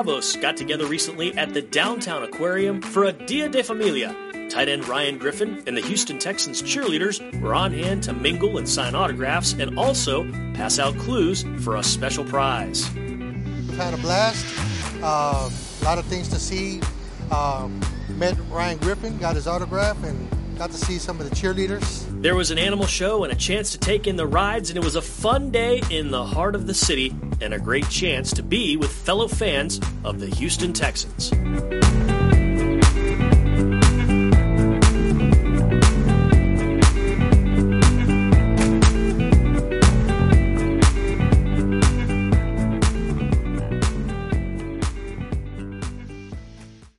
Bravos got together recently at the Downtown Aquarium for a Dia de Familia. Tight end Ryan Griffin and the Houston Texans cheerleaders were on hand to mingle and sign autographs and also pass out clues for a special prize. We've had a blast, a lot of things to see. Met Ryan Griffin, got his autograph, and got to see some of the cheerleaders. There was an animal show and a chance to take in the rides, and it was a fun day in the heart of the city and a great chance to be with fellow fans of the Houston Texans.